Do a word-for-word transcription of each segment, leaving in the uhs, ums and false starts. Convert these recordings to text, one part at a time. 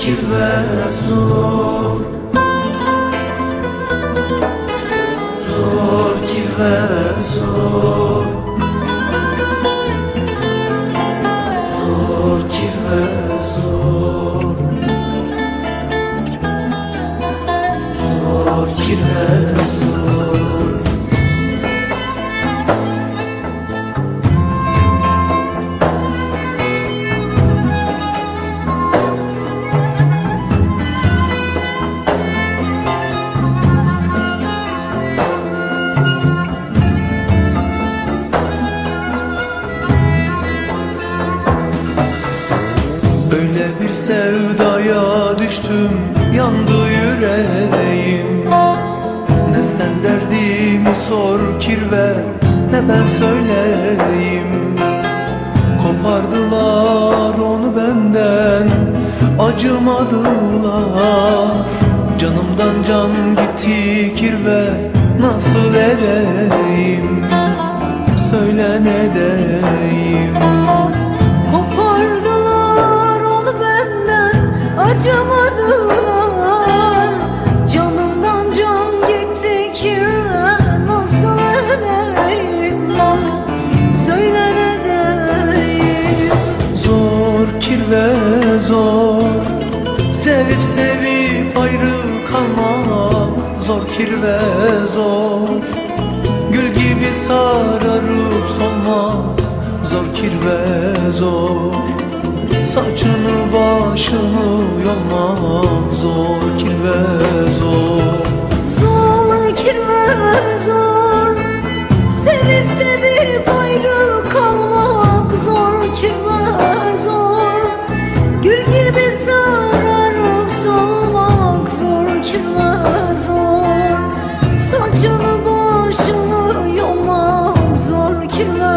kirve zor, zor kirve zor, zor kirve zor, zor kirve zor. Öyle bir sevdaya düştüm, yandı yüreğim. Ne sen derdimi sor kirve, ne ben söyleyeyim. Kopardılar onu benden, acımadılar. Canımdan can gitti kirve, nasıl edeyim, söyle ne diyeyim. Acımadılar, canımdan can gitti kirve, nasıl edeyim, söyle ne diyeyim. Zor kirve zor, sevip sevip ayrı kalmak. Zor kirve zor, gül gibi sararıp solmak. Zor kirve zor, saçını başını yolmak. Zor kirve zor, zor kirve zor, sevip sevip ayrı kalmak. Zor kirve zor, gül gibi sararıp solmak. Zor kirve zor, saçını başını yolmak. Zor kirve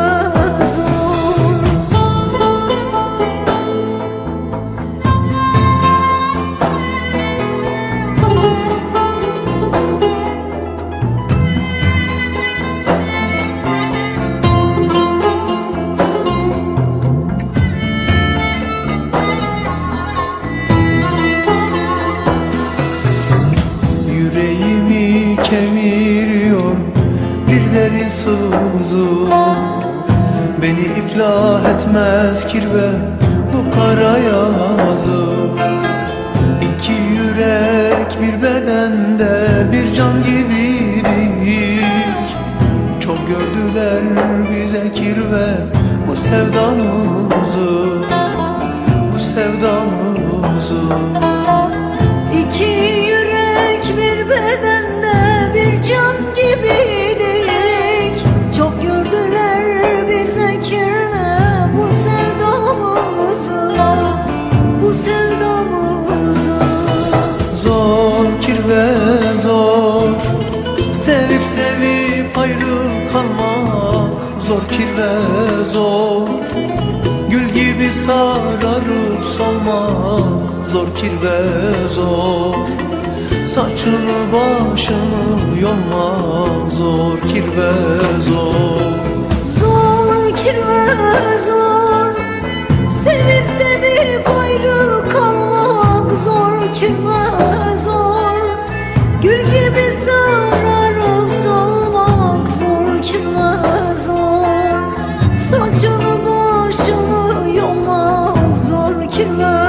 yüreğimi kemiriyor bir derin sızı. Beni iflah etmez kirve bu kara yazı. İki yürek bir bedende bir can gibiydik. Çok gördüler bize kirve bu sevdamızı, bu sevdamızı. İki yürek bir bedende bir can gibiydik. Çok gördüler bize kirve bu sevdamızı, bu sevdamızı. Zor kirve zor, sevip sevip ayrı kalmak. Zor kirve zor, gül gibi sararıp solmak. Zor kirve zor, saçını başını yolmak. Zor kirve zor, zor kirve zor, sevip sevip ayrı kalmak. Zor kirve zor, gül gibi sararıp solmak. Zor kirve zor, saçını başını yolmak. Zor kirve